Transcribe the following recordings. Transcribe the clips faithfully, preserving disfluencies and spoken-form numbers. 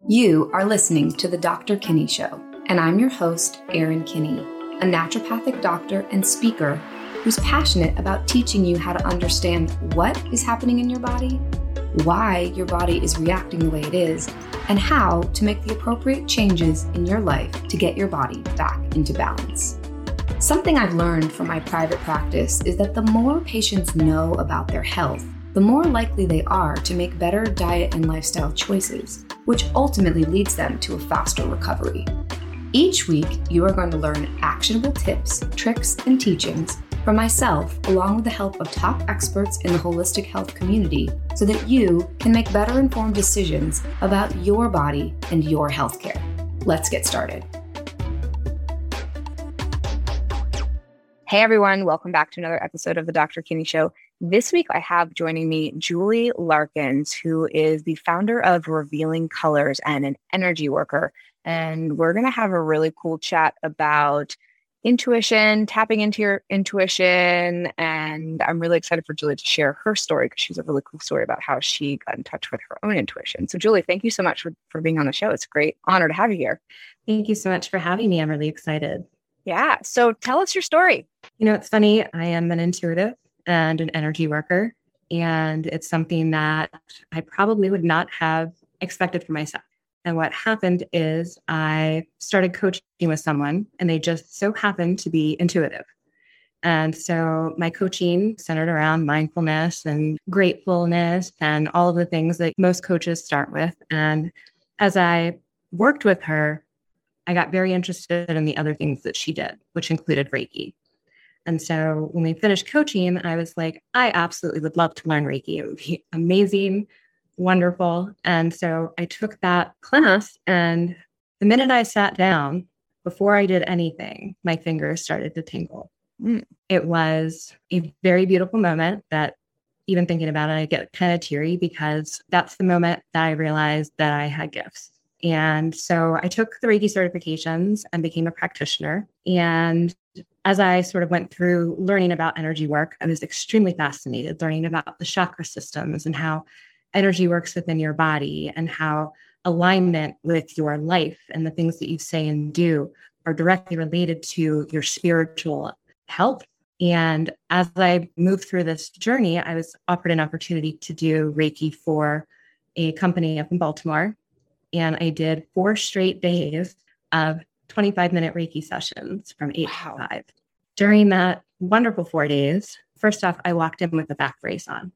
You are listening to The Doctor Kinney Show, and I'm your host, Erin Kinney, a naturopathic doctor and speaker who's passionate about teaching you how to understand what is happening in your body, why your body is reacting the way it is, and how to make the appropriate changes in your life to get your body back into balance. Something I've learned from my private practice is that the more patients know about their health, the more likely they are to make better diet and lifestyle choices, which ultimately leads them to a faster recovery. Each week, you are going to learn actionable tips, tricks, and teachings from myself, along with the help of top experts in the holistic health community, so that you can make better informed decisions about your body and your healthcare. Let's get started. Hey everyone, welcome back to another episode of The Doctor Kinney Show. This week I have joining me Julie Larkins, who is the founder of Revealing Colors and an energy worker. And we're going to have a really cool chat about intuition, tapping into your intuition. And I'm really excited for Julie to share her story because she's a really cool story about how she got in touch with her own intuition. So Julie, thank you so much for, for being on the show. It's a great honor to have you here. Thank you so much for having me. I'm really excited. Yeah. So tell us your story. You know, it's funny. I am an intuitive and an energy worker, and it's something that I probably would not have expected for myself. And what happened is I started coaching with someone, and they just so happened to be intuitive. And so my coaching centered around mindfulness and gratefulness and all of the things that most coaches start with. And as I worked with her, I got very interested in the other things that she did, which included Reiki. And so when we finished coaching, I was like, I absolutely would love to learn Reiki. It would be amazing, wonderful. And so I took that class, and the minute I sat down, before I did anything, my fingers started to tingle. Mm. It was a very beautiful moment that, even thinking about it, I get kind of teary because that's the moment that I realized that I had gifts. And so I took the Reiki certifications and became a practitioner. And as I sort of went through learning about energy work, I was extremely fascinated learning about the chakra systems and how energy works within your body and how alignment with your life and the things that you say and do are directly related to your spiritual health. And as I moved through this journey, I was offered an opportunity to do Reiki for a company up in Baltimore. And I did four straight days of twenty-five minute Reiki sessions from eight wow. to five. During that wonderful four days, first off, I walked in with a back brace on,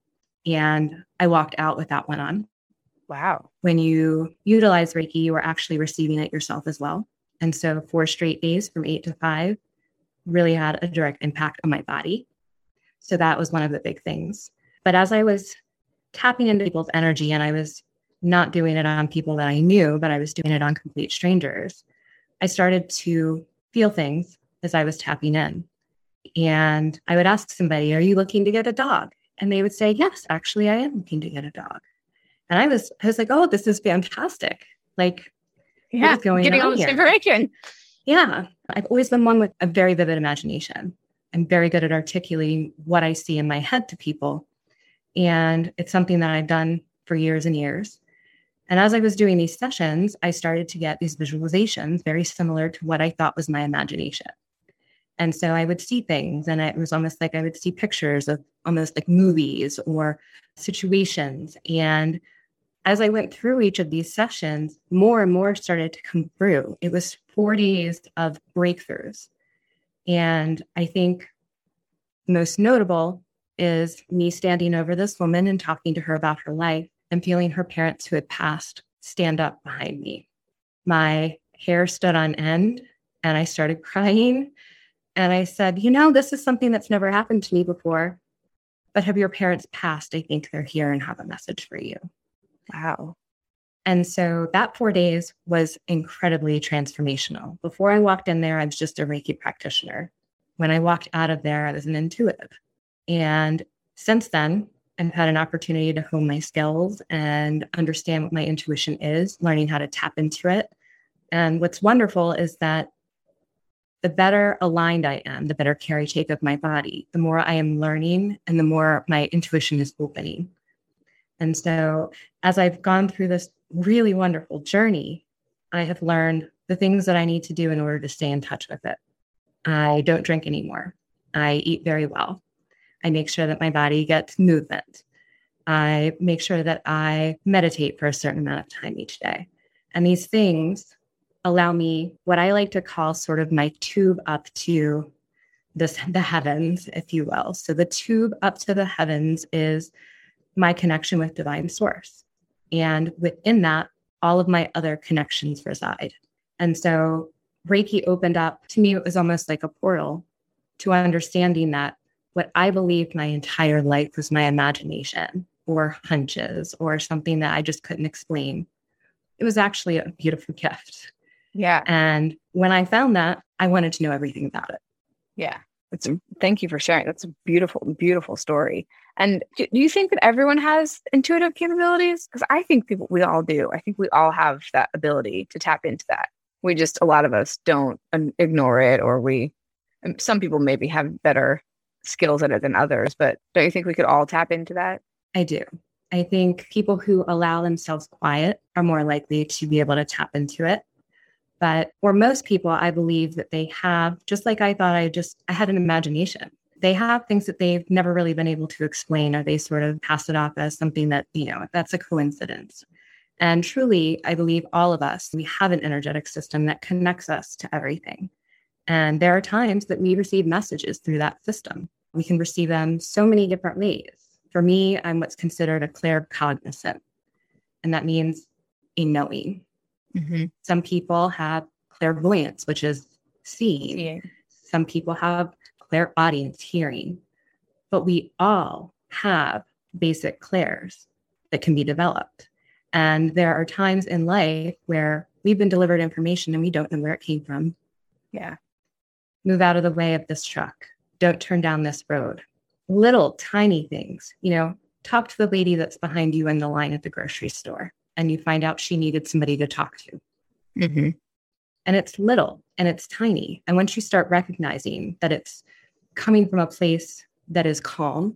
and I walked out with that one on. Wow. When you utilize Reiki, you are actually receiving it yourself as well. And so four straight days from eight to five really had a direct impact on my body. So that was one of the big things. But as I was tapping into people's energy, and I was not doing it on people that I knew, but I was doing it on complete strangers, I started to feel things as I was tapping in. And I would ask somebody, are you looking to get a dog? And they would say, yes, actually, I am looking to get a dog. And I was, I was like, oh, this is fantastic. Like, yeah, what's going getting on all this here? information. Yeah. I've always been one with a very vivid imagination. I'm very good at articulating what I see in my head to people. And it's something that I've done for years and years. And as I was doing these sessions, I started to get these visualizations very similar to what I thought was my imagination. And so I would see things, and it was almost like I would see pictures of almost like movies or situations. And as I went through each of these sessions, more and more started to come through. It was four days of breakthroughs. And I think most notable is me standing over this woman and talking to her about her life, and feeling her parents who had passed stand up behind me. My hair stood on end, and I started crying. And I said, you know, this is something that's never happened to me before, but have your parents passed? I think they're here and have a message for you. Wow. And so that four days was incredibly transformational. Before I walked in there, I was just a Reiki practitioner. When I walked out of there, I was an intuitive. And since then, I've had an opportunity to hone my skills and understand what my intuition is, learning how to tap into it. And what's wonderful is that the better aligned I am, the better care I take of my body, the more I am learning and the more my intuition is opening. And so as I've gone through this really wonderful journey, I have learned the things that I need to do in order to stay in touch with it. I don't drink anymore. I eat very well. I make sure that my body gets movement. I make sure that I meditate for a certain amount of time each day. And these things allow me what I like to call sort of my tube up to this, the heavens, if you will. So the tube up to the heavens is my connection with divine source. And within that, all of my other connections reside. And so Reiki opened up, to me, it was almost like a portal to understanding that what I believed my entire life was my imagination or hunches or something that I just couldn't explain. It was actually a beautiful gift. Yeah. And when I found that, I wanted to know everything about it. Yeah. It's a, thank you for sharing. That's a beautiful, beautiful story. And do, do you think that everyone has intuitive capabilities? Because I think people, we all do. I think we all have that ability to tap into that. We just, a lot of us don't um, ignore it, or we, some people maybe have better skills at it than others. But don't you think we could all tap into that? I do. I think people who allow themselves quiet are more likely to be able to tap into it. But for most people, I believe that they have, just like I thought I just, I had an imagination. They have things that they've never really been able to explain, or they sort of pass it off as something that, you know, that's a coincidence. And truly, I believe all of us, we have an energetic system that connects us to everything. And there are times that we receive messages through that system. We can receive them so many different ways. For me, I'm what's considered a claircognizant, and that means a knowing. Mm-hmm. Some people have clairvoyance, which is seeing. Yeah. Some people have clairaudience, hearing. But we all have basic clairs that can be developed. And there are times in life where we've been delivered information and we don't know where it came from. Yeah. Move out of the way of this truck. Don't turn down this road. Little tiny things, you know, talk to the lady that's behind you in the line at the grocery store, and you find out she needed somebody to talk to. Mm-hmm. And it's little and it's tiny. And once you start recognizing that it's coming from a place that is calm,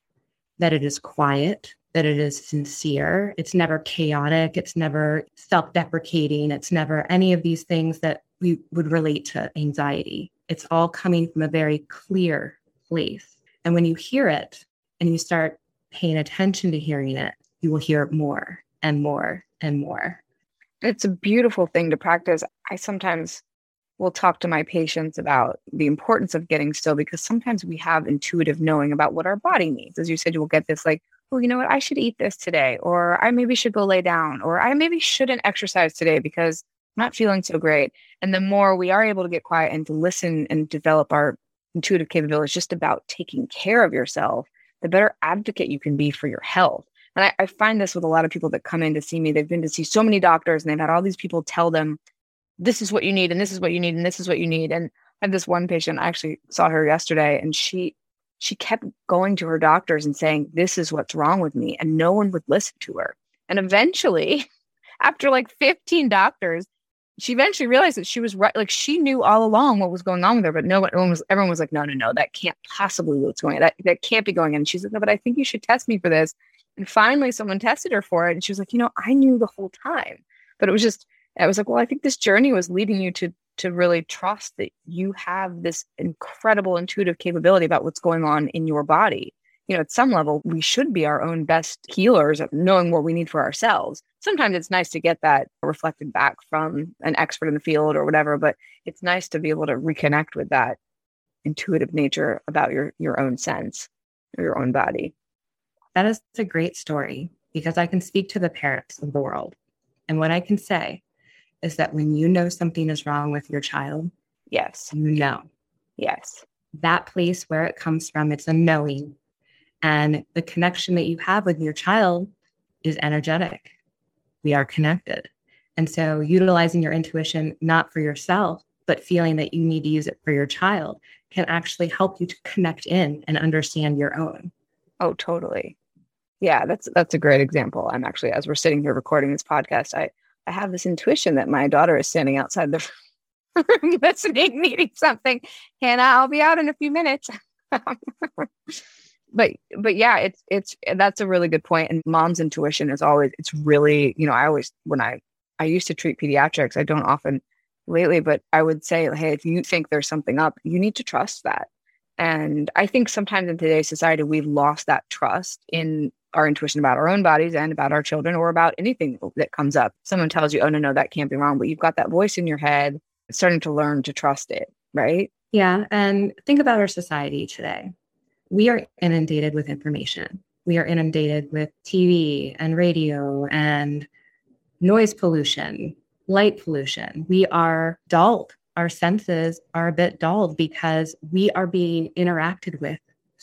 that it is quiet, that it is sincere, it's never chaotic, it's never self-deprecating, it's never any of these things that we would relate to anxiety. It's all coming from a very clear place. And when you hear it and you start paying attention to hearing it, you will hear it more and more and more. It's a beautiful thing to practice. I sometimes will talk to my patients about the importance of getting still, because sometimes we have intuitive knowing about what our body needs. As you said, you will get this like, oh, you know what, I should eat this today, or I maybe should go lay down, or I maybe shouldn't exercise today because I'm not feeling so great. And the more we are able to get quiet and to listen and develop our intuitive capabilities just about taking care of yourself, the better advocate you can be for your health. And I, I find this with a lot of people that come in to see me. They've been to see so many doctors and they've had all these people tell them, this is what you need, and this is what you need, and this is what you need. And I had this one patient, I actually saw her yesterday, and she she kept going to her doctors and saying, this is what's wrong with me. And no one would listen to her. And eventually, after like fifteen doctors, she eventually realized that she was right. Like, she knew all along what was going on with her, but no one was, everyone was like, no, no, no, that can't possibly be what's going on. That, that can't be going on. And she's like, no, but I think you should test me for this. And finally someone tested her for it. And she was like, you know, I knew the whole time, but it was just, I was like, well, I think this journey was leading you to, to really trust that you have this incredible intuitive capability about what's going on in your body. You know, at some level, we should be our own best healers of knowing what we need for ourselves. Sometimes it's nice to get that reflected back from an expert in the field or whatever, but it's nice to be able to reconnect with that intuitive nature about your, your own sense or your own body. That is a great story, because I can speak to the parents of the world. And what I can say is that when you know something is wrong with your child, yes, you know. Yes. That place where it comes from, it's a knowing. And the connection that you have with your child is energetic. We are connected. And so utilizing your intuition, not for yourself, but feeling that you need to use it for your child, can actually help you to connect in and understand your own. Oh, totally. Yeah, that's that's a great example. I'm actually, as we're sitting here recording this podcast, I, I have this intuition that my daughter is standing outside the room listening, needing something. Hannah, I'll be out in a few minutes. but but yeah, it's it's that's a really good point. And mom's intuition is always, it's really, you know, I always, when I I used to treat pediatrics, I don't often lately, but I would say, hey, if you think there's something up, you need to trust that. And I think sometimes in today's society, we've lost that trust in our intuition about our own bodies and about our children, or about anything that comes up. Someone tells you, oh, no, no, that can't be wrong. But you've got that voice in your head, starting to learn to trust it, right? Yeah. And think about our society today. We are inundated with information. We are inundated with T V and radio and noise pollution, light pollution. We are dulled. Our senses are a bit dulled because we are being interacted with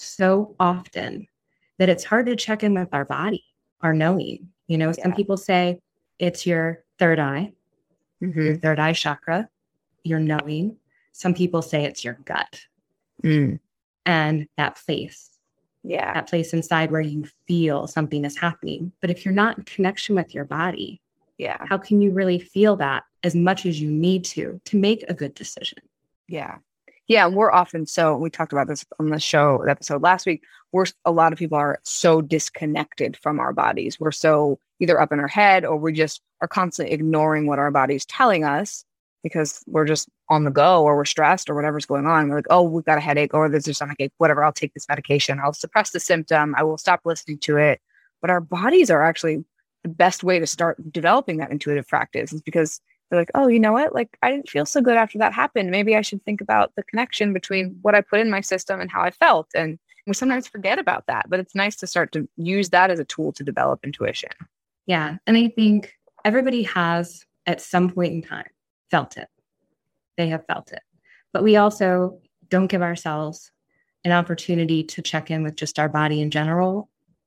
so often that it's hard to check in with our body, our knowing. You know, yeah. Some people say it's your third eye, mm-hmm. your third eye chakra, your knowing. Some people say it's your gut. Mm. And that place. Yeah. That place inside where you feel something is happening. But if you're not in connection with your body, yeah, how can you really feel that as much as you need to, to make a good decision? Yeah. Yeah. We're often so, we talked about this on the show episode last week. We're, a lot of people are so disconnected from our bodies. We're so either up in our head, or we just are constantly ignoring what our body's telling us because we're just on the go, or we're stressed, or whatever's going on. We're like, oh, we've got a headache, or there's a stomach ache, whatever. I'll take this medication. I'll suppress the symptom. I will stop listening to it. But our bodies are actually the best way to start developing that intuitive practice, is because they're like, oh, you know what? Like, I didn't feel so good after that happened. Maybe I should think about the connection between what I put in my system and how I felt. And we sometimes forget about that, but it's nice to start to use that as a tool to develop intuition. Yeah. And I think everybody has at some point in time felt it. They have felt it. But we also don't give ourselves an opportunity to check in with just our body in general.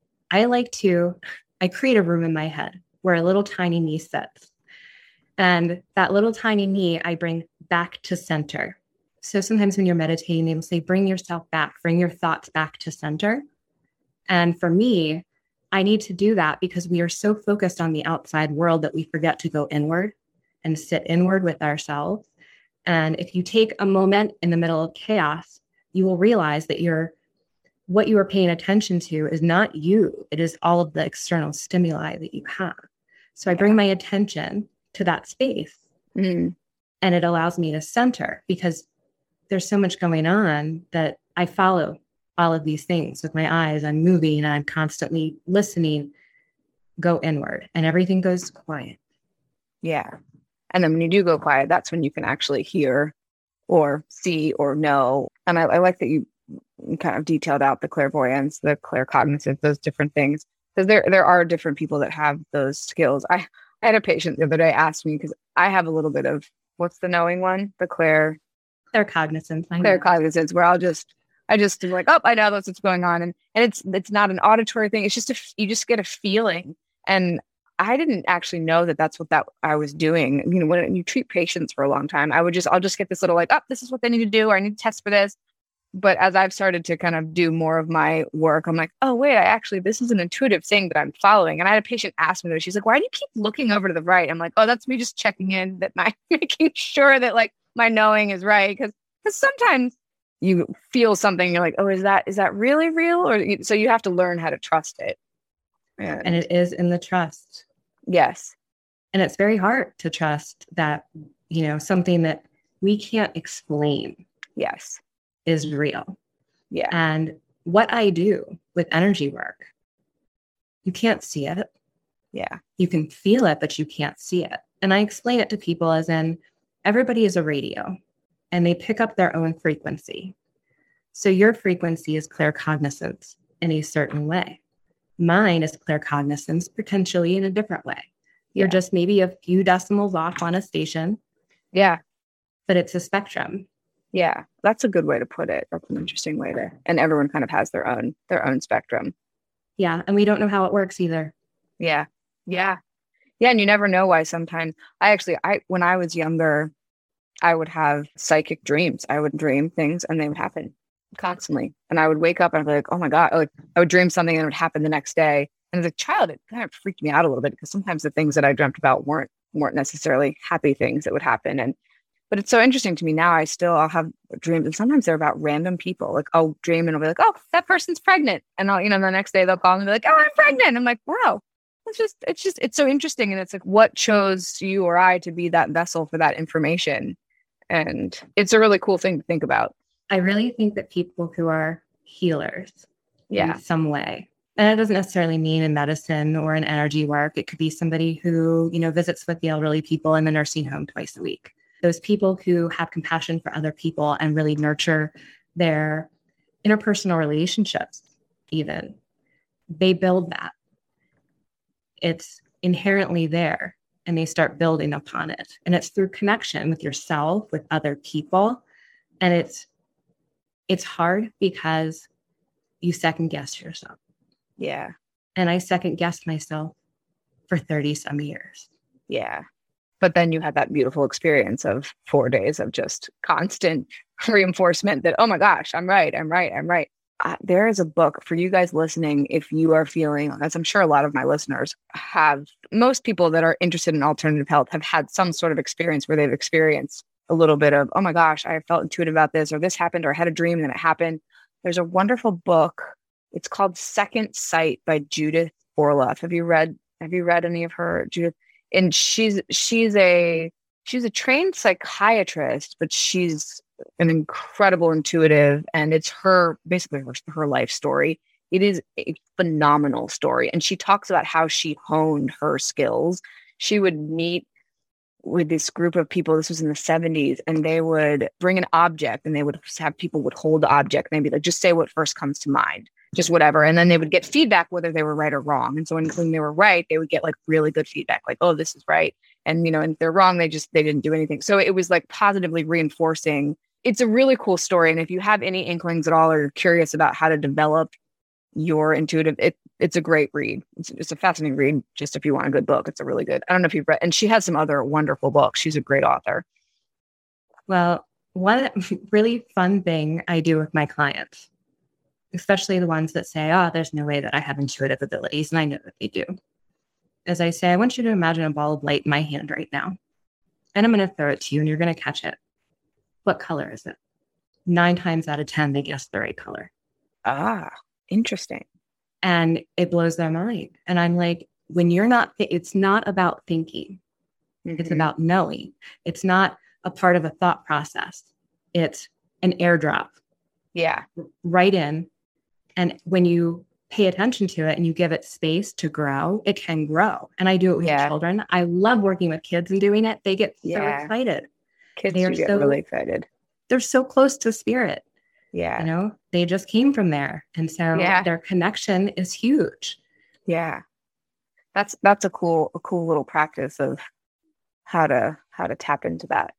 I like to, I create a room in my head where a little tiny me sits. And that little tiny me, I bring back to center. So sometimes when you're meditating, they will say, bring yourself back, bring your thoughts back to center. And for me, I need to do that because we are so focused on the outside world that we forget to go inward and sit inward with ourselves. And if you take a moment in the middle of chaos, you will realize that you're, what you are paying attention to is not you. It is all of the external stimuli that you have. So I bring my attention to that space, mm. and it allows me to center because there's so much going on that I follow all of these things with my eyes. I'm moving and I'm constantly listening, go inward, and everything goes quiet. Yeah. And then when you do go quiet, that's when you can actually hear or see or know. And I, I like that you kind of detailed out the clairvoyance, the claircognizance, those different things. Because there, there are different people that have those skills. I, I had a patient the other day ask me, because I have a little bit of, what's the knowing one? The clair... Claircognizance. Claircognizance, where I'll just, I just am like, oh, I know that's what's going on. And and it's it's not an auditory thing. It's just, a, you just get a feeling. And I didn't actually know that that's what that I was doing. You know, when you treat patients for a long time, I would just, I'll just get this little like, oh, this is what they need to do, or I need to test for this. But as I've started to kind of do more of my work, I'm like, oh, wait, I actually, this is an intuitive thing that I'm following. And I had a patient ask me that. She's like, why do you keep looking over to the right? I'm like, oh, that's me just checking in that my, making sure that like my knowing is right. Because because sometimes you feel something, you're like, oh, is that, is that really real? Or you, so you have to learn how to trust it. And, and it is in the trust. Yes. And it's very hard to trust that, you know, something that we can't explain. Yes. Is real. Yeah. And what I do with energy work, you can't see it. Yeah. You can feel it, but you can't see it. And I explain it to people as in everybody is a radio and they pick up their own frequency. So your frequency is claircognizance in a certain way. Mine is claircognizance potentially in a different way. You're yeah. just maybe a few decimals off on a station. Yeah. But it's a spectrum. Yeah, that's a good way to put it. That's an interesting way to, and everyone kind of has their own, their own spectrum. Yeah. And we don't know how it works either. Yeah. Yeah. Yeah. And you never know why sometimes I actually, I, when I was younger, I would have psychic dreams. I would dream things and they would happen constantly. And I would wake up and I'd be like, oh my God, like I would dream something and it would happen the next day. And as a child, it kind of freaked me out a little bit because sometimes the things that I dreamt about weren't, weren't necessarily happy things that would happen. And But it's so interesting to me now. I still, I'll have dreams, and sometimes they're about random people. Like I'll dream and I'll be like, oh, that person's pregnant. And I'll, you know, the next day they'll call me and be like, oh, I'm pregnant. I'm like, bro, it's just, it's just, it's so interesting. And it's like, what chose you or I to be that vessel for that information? And it's a really cool thing to think about. I really think that people who are healers yeah. in some way, and it doesn't necessarily mean in medicine or in energy work. It could be somebody who, you know, visits with the elderly people in the nursing home twice a week. Those people who have compassion for other people and really nurture their interpersonal relationships, even, they build that. It's inherently there, and they start building upon it. And it's through connection with yourself, with other people. And it's it's hard because you second guess yourself. Yeah. And I second guessed myself for thirty some years. Yeah. But then you had that beautiful experience of four days of just constant reinforcement that, oh my gosh, I'm right, I'm right, I'm right. Uh, there is a book for you guys listening. If you are feeling, as I'm sure a lot of my listeners have, most people that are interested in alternative health have had some sort of experience where they've experienced a little bit of, oh my gosh, I felt intuitive about this, or this happened, or I had a dream and then it happened. There's a wonderful book. It's called Second Sight by Judith Orloff. Have you read, have you read any of her, Judith? And she's she's a she's a trained psychiatrist, but she's an incredible intuitive, and it's her basically her, her life story. It is a phenomenal story, and she talks about how she honed her skills. She would meet with this group of people. This was in the seventies, and they would bring an object, and they would have people would hold the object, and they'd be like, "Just say what first comes to mind." Just whatever. And then they would get feedback whether they were right or wrong. And so when, when they were right, they would get like really good feedback, like, oh, this is right. And, you know, and if they're wrong, they just, they didn't do anything. So it was like positively reinforcing. It's a really cool story. And if you have any inklings at all, or you're curious about how to develop your intuitive, it, it's a great read. It's, it's a fascinating read. Just if you want a good book, it's a really good, I don't know if you've read, and she has some other wonderful books. She's a great author. Well, one really fun thing I do with my clients, especially the ones that say, oh, there's no way that I have intuitive abilities. And I know that they do. As I say, I want you to imagine a ball of light in my hand right now. And I'm going to throw it to you and you're going to catch it. What color is it? Nine times out of ten, they guess the right color. Ah, interesting. And it blows their mind. And I'm like, when you're not, th- it's not about thinking. Mm-hmm. It's about knowing. It's not a part of a thought process. It's an airdrop. Yeah. Right in. And when you pay attention to it and you give it space to grow, it can grow. And I do it with yeah. children. I love working with kids and doing it. They get so yeah. excited. Kids they do get so, really excited. They're so close to spirit. Yeah. You know, they just came from there. And so yeah. their connection is huge. Yeah. That's, that's a cool, a cool little practice of how to, how to tap into that.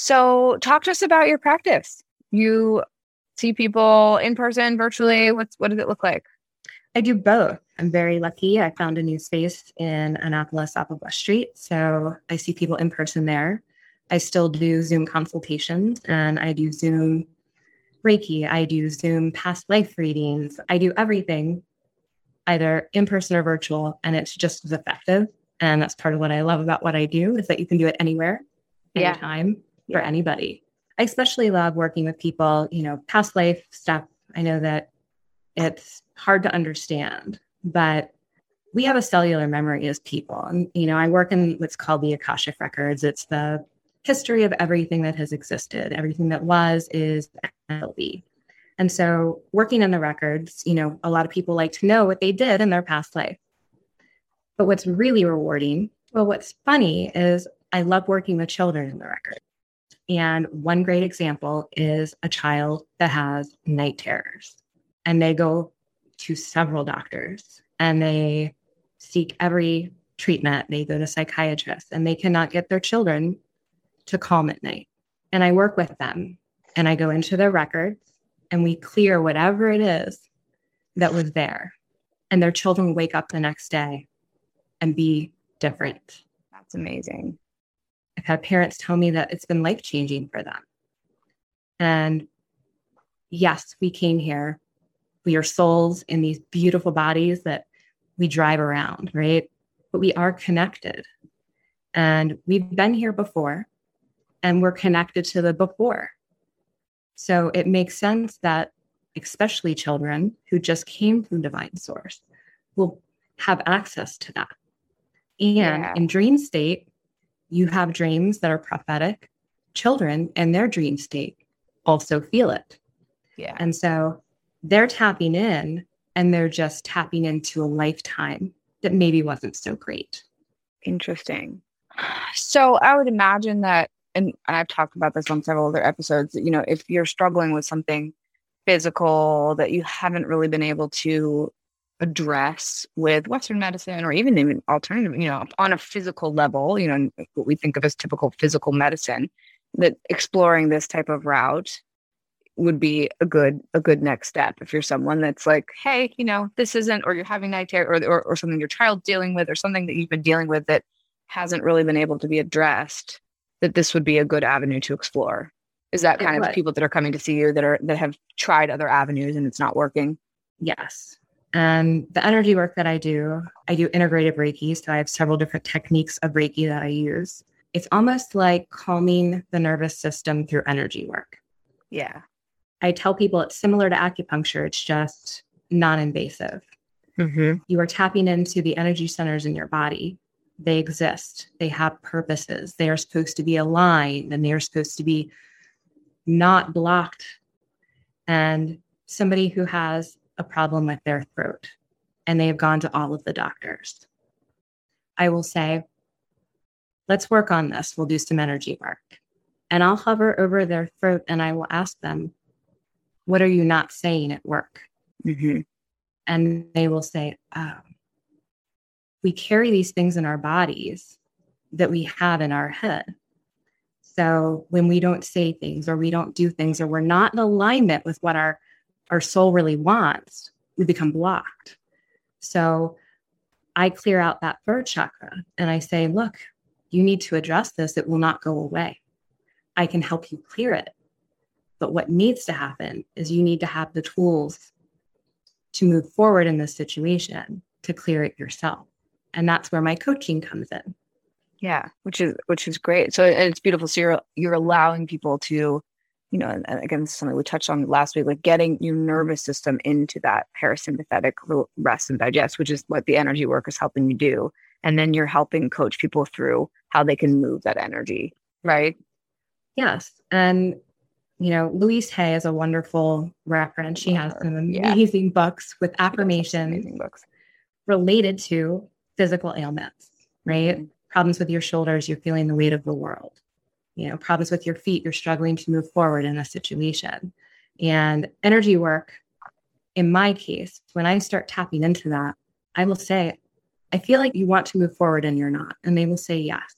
So talk to us about your practice. You see people in person, virtually? What's what does it look like? I do both. I'm very lucky. I found a new space in Annapolis off of West Street. So I see people in person there. I still do Zoom consultations, and I do Zoom Reiki. I do Zoom past life readings. I do everything either in person or virtual, and it's just as effective. And that's part of what I love about what I do, is that you can do it anywhere, anytime, yeah. for yeah. anybody. I especially love working with people, you know, past life stuff. I know that it's hard to understand, but we have a cellular memory as people. And, you know, I work in what's called the Akashic Records. It's the history of everything that has existed. Everything that was, is, and will be. And so working in the records, you know, a lot of people like to know what they did in their past life. But what's really rewarding, well, what's funny is I love working with children in the record. And one great example is a child that has night terrors, and they go to several doctors and they seek every treatment. They go to psychiatrists and they cannot get their children to calm at night. And I work with them and I go into their records and we clear whatever it is that was there. And their children wake up the next day and be different. That's amazing. I've had parents tell me that it's been life-changing for them. And yes, we came here. We are souls in these beautiful bodies that we drive around, right? But we are connected. And we've been here before. and we're connected to the before. So it makes sense that especially children who just came from divine source will have access to that. And Yeah. in dream state, you have dreams that are prophetic. Children in their dream state also feel it. Yeah. And so they're tapping in, and they're just tapping into a lifetime that maybe wasn't so great. Interesting. So I would imagine that, and I've talked about this on several other episodes, that, you know, if you're struggling with something physical that you haven't really been able to address with Western medicine or even even alternative, you know, on a physical level, you know, what we think of as typical physical medicine, that exploring this type of route would be a good a good next step. If you're someone that's like, hey, you know, this isn't, or you're having night terror, or, or or something your child's dealing with, or something that you've been dealing with that hasn't really been able to be addressed, that this would be a good avenue to explore. Is that kind It of would. people that are coming to see you that are that have tried other avenues and it's not working? Yes. And the energy work that I do, I do integrative Reiki. So I have several different techniques of Reiki that I use. It's almost like calming the nervous system through energy work. Yeah. I tell people it's similar to acupuncture. It's just non-invasive. Mm-hmm. You are tapping into the energy centers in your body. They exist. They have purposes. They are supposed to be aligned, and they are supposed to be not blocked. And somebody who has a problem with their throat and they have gone to all of the doctors, I will say, let's work on this. We'll do some energy work. And I'll hover over their throat and I will ask them, what are you not saying at work? Mm-hmm. And they will say, oh, we carry these things in our bodies that we have in our head. So when we don't say things, or we don't do things, or we're not in alignment with what our, our soul really wants, we become blocked. So I clear out that third chakra and I say, look, you need to address this. It will not go away. I can help you clear it. But what needs to happen is you need to have the tools to move forward in this situation to clear it yourself. And that's where my coaching comes in. Yeah, which is which is great. So and it's beautiful. So you're you're allowing people to, you know, and, and again, this is something we touched on last week, like getting your nervous system into that parasympathetic rest and digest, which is what the energy work is helping you do. And then you're helping coach people through how they can move that energy, right? Yes. And, you know, Louise Hay is a wonderful reference. She has some amazing yeah. books with affirmations amazing books related to physical ailments, right? Mm-hmm. Problems with your shoulders, you're feeling the weight of the world. You know, problems with your feet, you're struggling to move forward in a situation. And energy work, in my case, when I start tapping into that, I will say, I feel like you want to move forward and you're not. And they will say yes.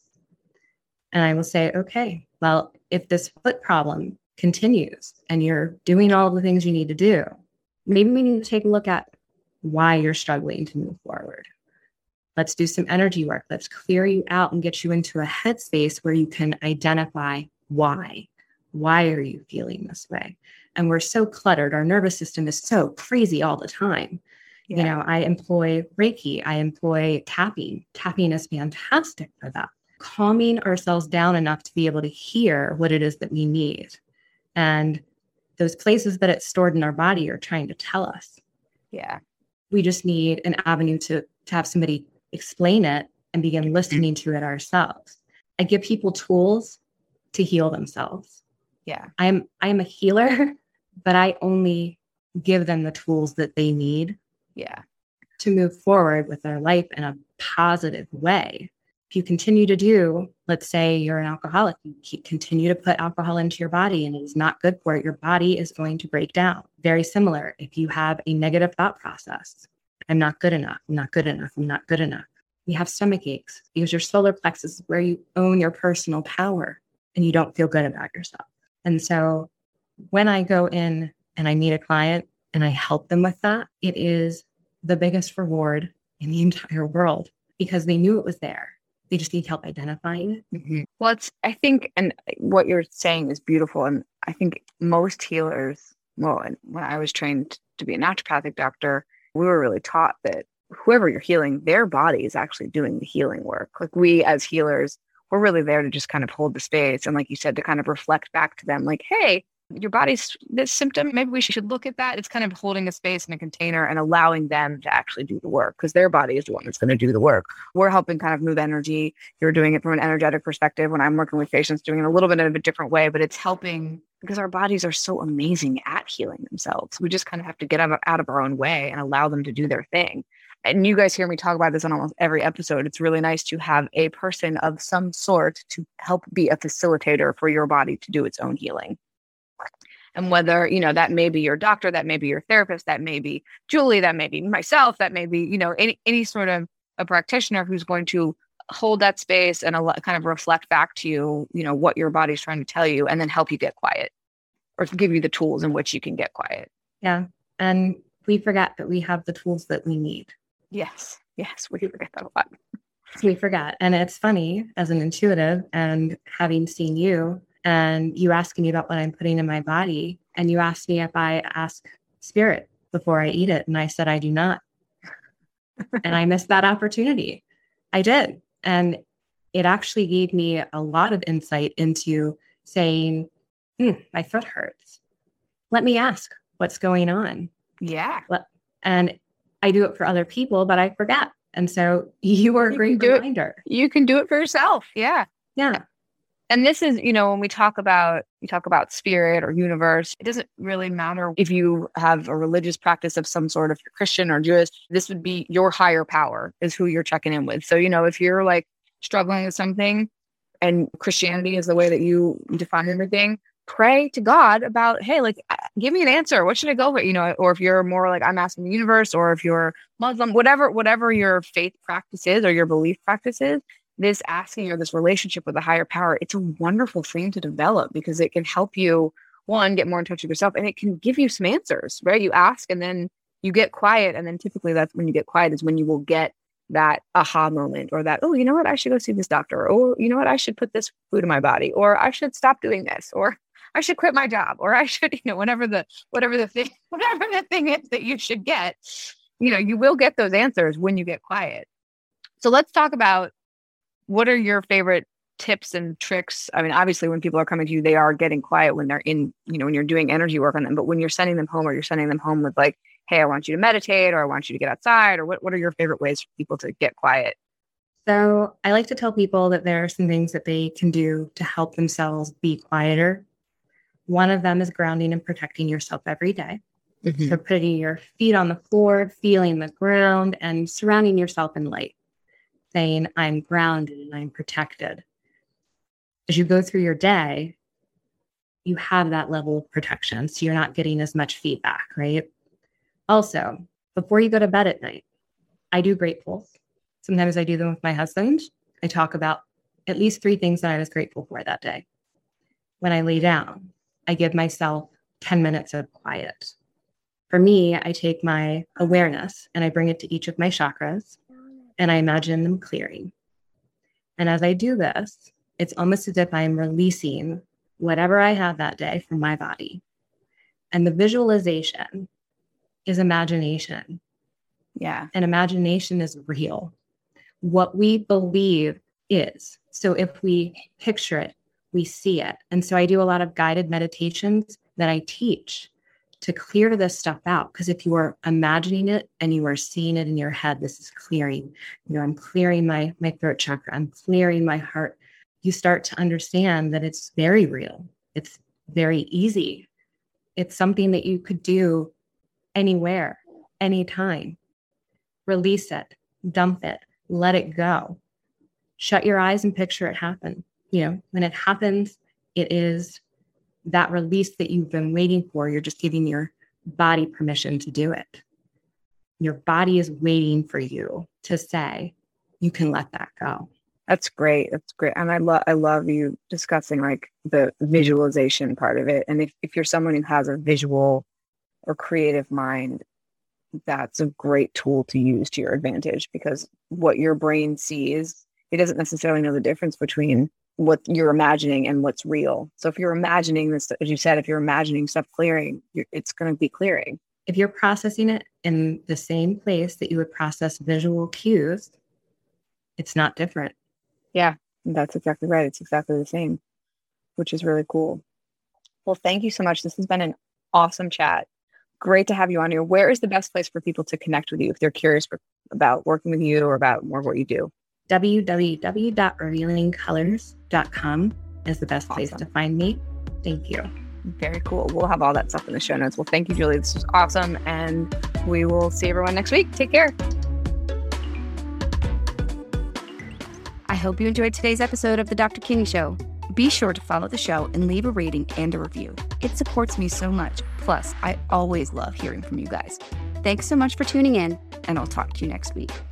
And I will say, okay, well, if this foot problem continues and you're doing all the things you need to do, maybe we need to take a look at why you're struggling to move forward. Let's do some energy work. Let's clear you out and get you into a headspace where you can identify why. Why are you feeling this way? And we're so cluttered. Our nervous system is so crazy all the time. Yeah. You know, I employ Reiki. I employ tapping. Tapping is fantastic for that. Calming ourselves down enough to be able to hear what it is that we need. And those places that it's stored in our body are trying to tell us. Yeah. We just need an avenue to, to have somebody explain it and begin listening to it ourselves. I give people tools to heal themselves. Yeah. I'm I'm a healer, but I only give them the tools that they need. Yeah. To move forward with their life in a positive way. If you continue to do, let's say you're an alcoholic, you keep, continue to put alcohol into your body and it is not good for it, your body is going to break down. Very similar. If you have a negative thought process, I'm not good enough, I'm not good enough, I'm not good enough. You have stomach aches because your solar plexus is where you own your personal power and you don't feel good about yourself. And so when I go in and I meet a client and I help them with that, it is the biggest reward in the entire world because they knew it was there. They just need help identifying it. Mm-hmm. Well, it's, I think, and what you're saying is beautiful. And I think most healers, well, when I was trained to be a naturopathic doctor, we were really taught that whoever you're healing, their body is actually doing the healing work. Like we as healers, we're really there to just kind of hold the space. And like you said, to kind of reflect back to them like, hey, your body's this symptom, maybe we should look at that. It's kind of holding a space in a container and allowing them to actually do the work, because their body is the one that's going to do the work. We're helping kind of move energy. You're doing it from an energetic perspective. When I'm working with patients, doing it a little bit of a different way, but it's helping because our bodies are so amazing at healing themselves. We just kind of have to get out of, out of our own way and allow them to do their thing. And you guys hear me talk about this on almost every episode. It's really nice to have a person of some sort to help be a facilitator for your body to do its own healing. And whether, you know, that may be your doctor, that may be your therapist, that may be Julie, that may be myself, that may be, you know, any, any sort of a practitioner who's going to hold that space and a, kind of reflect back to you, you know, what your body's trying to tell you, and then help you get quiet or give you the tools in which you can get quiet. Yeah. And we forget that we have the tools that we need. Yes. Yes. We forget that a lot. We forget. And it's funny as an intuitive and having seen you, and you asking me about what I'm putting in my body, and you asked me if I ask spirit before I eat it. And I said, I do not. And I missed that opportunity. I did. And it actually gave me a lot of insight into saying, hmm, my foot hurts. Let me ask what's going on. Yeah. And I do it for other people, but I forget. And so you were a great reminder. It. You can do it for yourself. Yeah. Yeah. And this is, you know, when we talk about, we talk about spirit or universe, it doesn't really matter if you have a religious practice of some sort, if you're Christian or Jewish, this would be your higher power is who you're checking in with. So, you know, if you're like struggling with something and Christianity is the way that you define everything, pray to God about, hey, like, give me an answer. What should I go with? You know, or if you're more like, I'm asking the universe, or if you're Muslim, whatever, whatever your faith practice is or your belief practice is, this asking or this relationship with a higher power, it's a wonderful thing to develop because it can help you, one, get more in touch with yourself, and it can give you some answers, right? You ask and then you get quiet. And then typically that's when you get quiet is when you will get that aha moment, or that, oh, you know what? I should go see this doctor, or you know what? I should put this food in my body, or I should stop doing this, or I should quit my job, or I should, you know, whatever the, whatever the thing, whatever the thing is that you should get, you know, you will get those answers when you get quiet. So let's talk about, what are your favorite tips and tricks? I mean, obviously when people are coming to you, they are getting quiet when they're in, you know, when you're doing energy work on them, but when you're sending them home, or you're sending them home with like, hey, I want you to meditate, or I want you to get outside, or what, what are your favorite ways for people to get quiet? So I like to tell people that there are some things that they can do to help themselves be quieter. One of them is grounding and protecting yourself every day. Mm-hmm. So putting your feet on the floor, feeling the ground, and surrounding yourself in light, saying, I'm grounded and I'm protected. As you go through your day, you have that level of protection, so you're not getting as much feedback, right? Also, before you go to bed at night, I do gratefuls. Sometimes I do them with my husband. I talk about at least three things that I was grateful for that day. When I lay down, I give myself ten minutes of quiet. For me, I take my awareness and I bring it to each of my chakras, and I imagine them clearing. And as I do this, it's almost as if I'm releasing whatever I have that day from my body. And the visualization is imagination. Yeah. And imagination is real. What we believe is. So if we picture it, we see it. And so I do a lot of guided meditations that I teach to clear this stuff out. Because if you are imagining it and you are seeing it in your head, this is clearing. You know, I'm clearing my, my throat chakra. I'm clearing my heart. You start to understand that it's very real. It's very easy. It's something that you could do anywhere, anytime. Release it, dump it, let it go. Shut your eyes and picture it happen. You know, when it happens, it is that release that you've been waiting for. You're just giving your body permission to do it. Your body is waiting for you to say, you can let that go. That's great. That's great. And I love, I love you discussing like the visualization part of it. And if, if you're someone who has a visual or creative mind, that's a great tool to use to your advantage, because what your brain sees, it doesn't necessarily know the difference between what you're imagining and what's real. So if you're imagining this, as you said, if you're imagining stuff clearing, you're, it's going to be clearing. If you're processing it in the same place that you would process visual cues, it's not different. Yeah. That's exactly right. It's exactly the same, which is really cool. Well, thank you so much. This has been an awesome chat. Great to have you on here. Where is the best place for people to connect with you if they're curious for, about working with you or about more of what you do? w w w dot revealing colors dot com is the best place awesome. to find me. Thank you. Very cool. We'll have all that stuff in the show notes. Well, thank you, Julie. This was awesome. And we will see everyone next week. Take care. I hope you enjoyed today's episode of The Doctor Kinney Show. Be sure to follow the show and leave a rating and a review. It supports me so much. Plus, I always love hearing from you guys. Thanks so much for tuning in, and I'll talk to you next week.